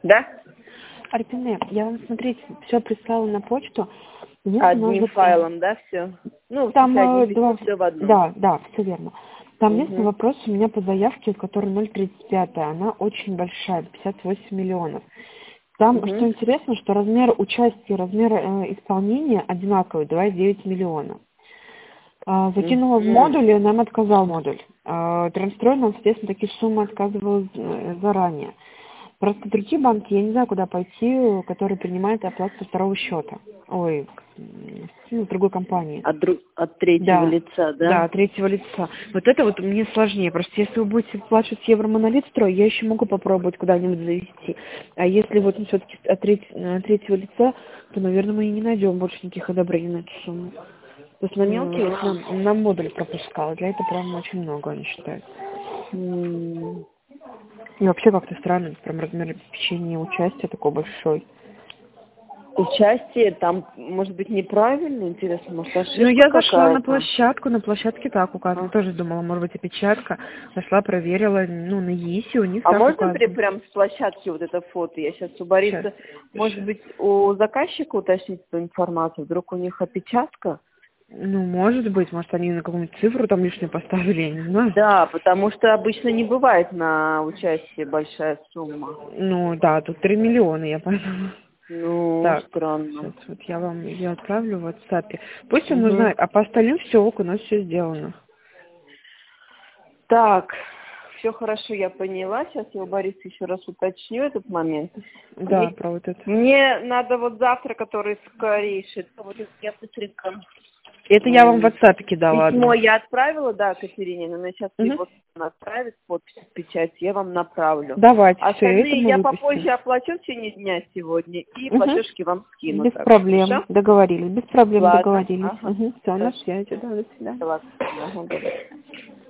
Да? Арпине, я вам, смотрите, все прислала на почту. Одним файлом, да, все? Ну, там все в одном. Да, все верно. Там есть Угу. вопрос у меня по заявке, которая 0,35, она очень большая, 58 миллионов. Там, Угу. что интересно, что размер участия, размер исполнения одинаковый, 2,9 миллиона. Закинула в модуль, и нам отказал модуль. Транстрой нам, соответственно, такие суммы отказывал заранее. Просто другие банки, я не знаю, куда пойти, которые принимают оплату со второго счета. Ой, с другой компании. От третьего лица, да? Да, от третьего лица. Вот это вот мне сложнее. Просто если вы будете выплачивать евромонолит-строй, я еще могу попробовать куда-нибудь завести. А если вот все-таки от третьего лица, то, наверное, мы и не найдем больше никаких одобрений на эту сумму. То есть на мелкие вот нам модуль пропускал. Для этого прям очень много, они считают. И вообще как-то странно, прям размер обеспечения участия такой большой. Участие там, может быть, неправильно, интересно, может, ошибка Ну, я зашла какая-то? на площадке так указано. Тоже думала, может быть, опечатка. Зашла, проверила, на ЕИСе у них А так можно указано. прям с площадки вот это фото? Я сейчас у Бориса, Сейчас. может быть, у заказчика уточнить эту информацию? Вдруг у них опечатка? Ну, может быть, может, они на какую-нибудь цифру там лишнюю поставили, я не знаю. Да, потому что обычно не бывает на участие большая сумма. Ну, да, тут 3 миллиона, я поняла. Ну, Так, странно. сейчас вот я вам ее отправлю в WhatsApp. Пусть он Угу. узнает, а по остальным все ок, у нас все сделано. Так, все хорошо, я поняла. Сейчас я у Бориса еще раз уточню этот момент. Да, про вот это. Мне надо вот завтра, который скорейший, вот я быстренько... Это я вам в WhatsApp кидала. Письмо одно. я отправила, да, Катерине, но она сейчас его отправит, подпись, печать, я вам направлю. Давайте, все, это Остальные мы я выпустим. попозже оплачу в течение дня сегодня, и платежки вам скину. Без так, проблем, хорошо? договорились, без проблем Ладно. договорились. Ага. Все, на Хорошо. связи, да, до свидания. Ладно. Ага, давай.